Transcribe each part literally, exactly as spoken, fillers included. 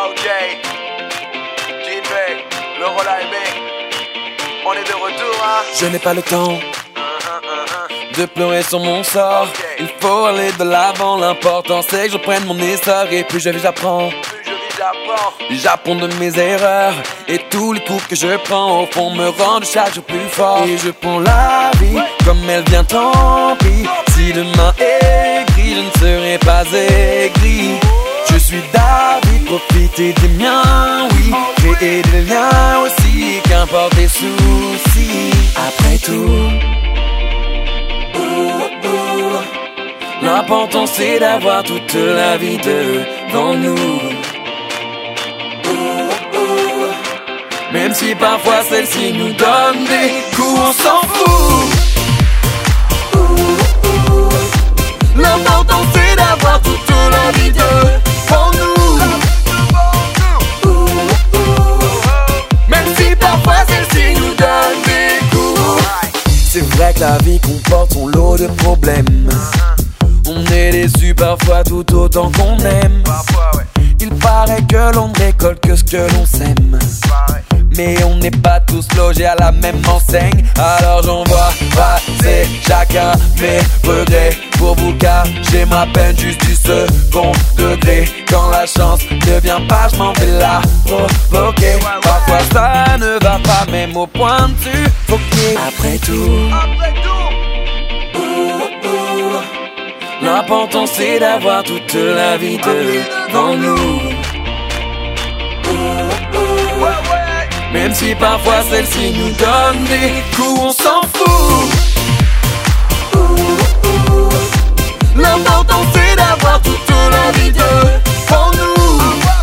Ok, Jinbei, le rôle A M B, on est de retour hein. Je n'ai pas le temps de pleurer sur mon sort. Okay. Il faut aller de l'avant, l'important c'est que je prenne mon essor. Et plus je vis j'apprends, j'apprends de mes erreurs. Et tous les coups que je prends au fond me rendent chaque jour plus fort. Et je prends la vie comme elle vient, tant pis. Si demain est gris, je ne serai pas aigri. Je suis David, profiter des miens, oui. Créer des liens aussi, qu'importe les soucis. Après tout, l'important c'est d'avoir toute la vie devant nous. Même si parfois celle-ci nous donne des coups, on s'en fout. L'important c'est d'avoir toute la vie devant nous. Même si parfois celle-ci nous donne des coups. C'est vrai que la vie comporte son lot de problèmes. On est déçu parfois tout autant qu'on aime. Il paraît que l'on ne récolte que ce que l'on sème. Mais on n'est pas tous logés à la même enseigne. Alors j'en vois passer chacun mes regrets. Pour vous cacher ma peine juste du second degré. Quand la chance ne vient pas, je m'en vais la provoquer. Parfois ça ne va pas, même au point de suffoquer. Après tout, l'important c'est d'avoir toute la vie devant nous. Même si parfois celle-ci nous donne des coups, on s'en fout. L'important c'est d'avoir toute la vie devant nous.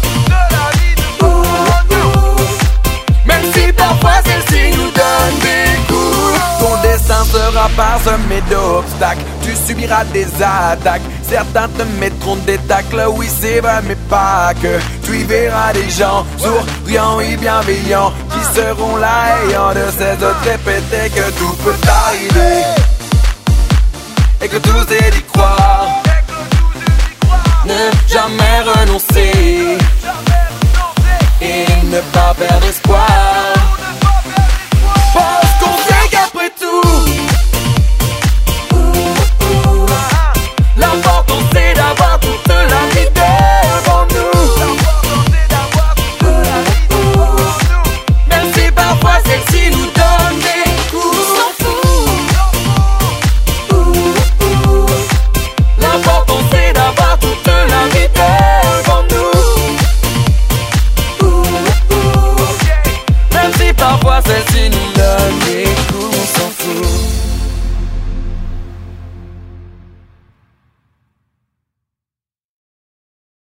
Même si parfois celle-ci nous donne des coups. Ton destin sera parsemé d'obstacles. Tu subiras des attaques. Certains te mettront des tacles, oui c'est vrai mais pas que. Tu y verras des gens souriants et bienveillants qui seront là ayant de cesse de te répéter que tout peut arriver et que tout est d'y croire. Ne jamais renoncer et ne pas perdre espoir.